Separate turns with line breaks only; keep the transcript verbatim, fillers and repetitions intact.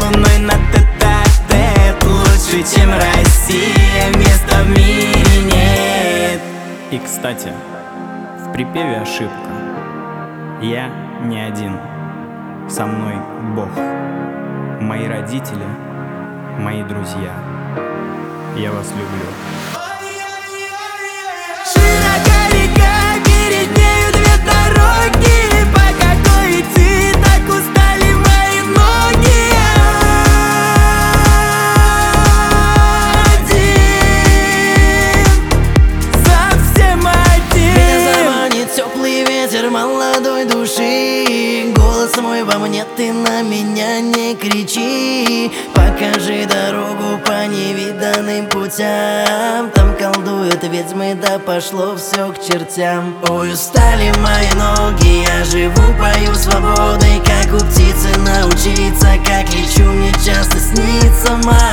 луной на тет-а-тет. Лучше, чем Россия, места в мире нет.
И, кстати, в припеве ошибка. Я не один, со мной Бог. Мои родители, мои друзья. Я вас люблю.
Широка река, перед нею две дороги. По какой идти, так устали мои ноги. Один, совсем один.
Меня заманит теплый ветер молодой души. Голос мой во мне, ты на меня не кричи. Покажи дорогу по невиданным путям. Там колдуют ведьмы, да пошло все к чертям. Ой, устали мои ноги, я живу, пою свободой. Как у птицы научиться, как лечу, мне часто снится мать.